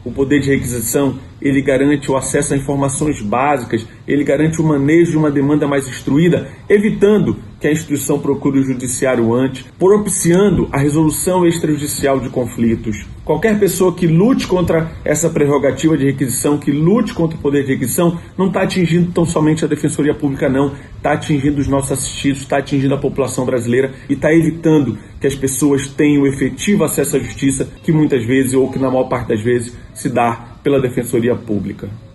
O poder de requisição, ele garante o acesso a informações básicas, ele garante o manejo de uma demanda mais instruída, evitando que a instituição procure o judiciário antes, propiciando a resolução extrajudicial de conflitos. Qualquer pessoa que lute contra essa prerrogativa de requisição, que lute contra o poder de requisição, não está atingindo tão somente a Defensoria Pública, não. Está atingindo os nossos assistidos, está atingindo a população brasileira e está evitando que as pessoas tenham efetivo acesso à justiça, que muitas vezes, ou que na maior parte das vezes, se dá pela Defensoria Pública.